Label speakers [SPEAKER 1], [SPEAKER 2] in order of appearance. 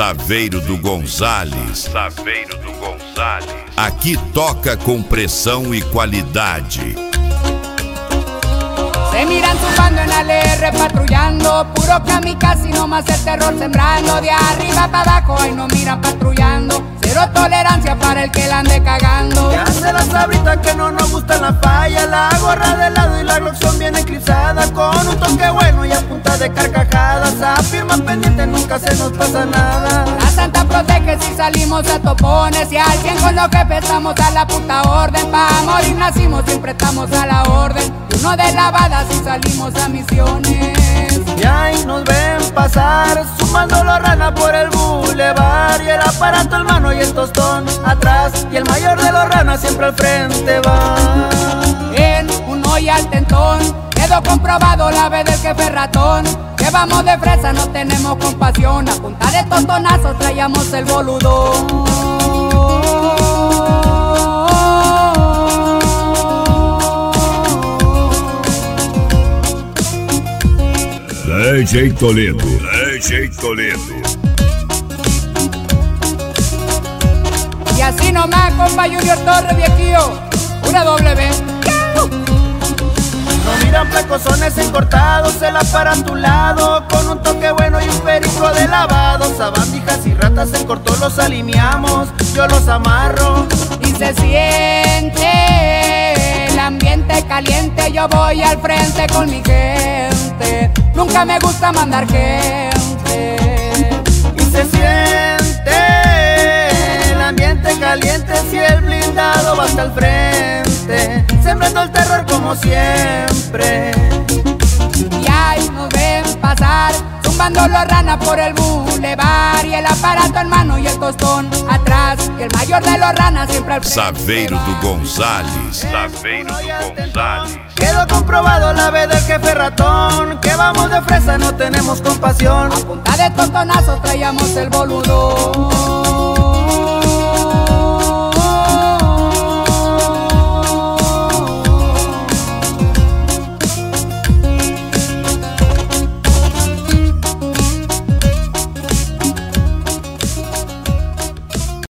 [SPEAKER 1] Saveiro do Gonzales. Aqui toca com pressão e qualidade.
[SPEAKER 2] Se miran zumbando en ALR patrullando, puro kamikaze, no más el terror sembrando. De arriba para abajo, ahí no miran patrullando. Cero tolerancia para el que la ande cagando.
[SPEAKER 3] Ya se la sabrita que no nos gusta la falla. La gorra de lado y la Glock son bien eclipsada. Con un toque bueno y a punta de carcajadas. Afirman pendiente, nunca se nos pasa nada.
[SPEAKER 2] La santa protege si salimos a topones. Y al 100 con lo que estamos a la puta orden. Pa' morir nacimos, siempre estamos a la orden. Uno de lavada si salimos a misiones.
[SPEAKER 3] Y ahí nos ven pasar, sumando la rana por el bulevar. Y el aparato en mano y el tostón atrás. Y el mayor de los ranas siempre al frente va.
[SPEAKER 2] En uno y al tentón, quedó comprobado la vez del jefe ratón. Que vamos de fresa, no tenemos compasión. A punta de tostonazos traíamos el boludón.
[SPEAKER 1] DJ Toledo.
[SPEAKER 2] Y así nomás, compa Junior Torres, viejillo. Una W.
[SPEAKER 3] No miran pecosones encortados, el aparato a un lado. Con un toque bueno y un perico de lavado. Sabandijas y ratas en corto los alineamos. Yo los amarro.
[SPEAKER 2] Y se siente el ambiente caliente. Yo voy al frente con mi gente. Nunca me gusta mandar gente.
[SPEAKER 3] Y se siente el ambiente caliente si el blindado va hasta el frente, sembrando el terror como siempre.
[SPEAKER 2] Y ahí nos ven pasar, zumbando los ranas por el bulevar. Y el aparato en mano y el tostón atrás. Y el mayor de los ranas siempre al frente.
[SPEAKER 1] Saveiro do Gonzales.
[SPEAKER 3] Quedó comprobado la vez del jefe ratón. Que vamos de fresa, no tenemos compasión.
[SPEAKER 2] A punta de tostonazos traíamos el boludón.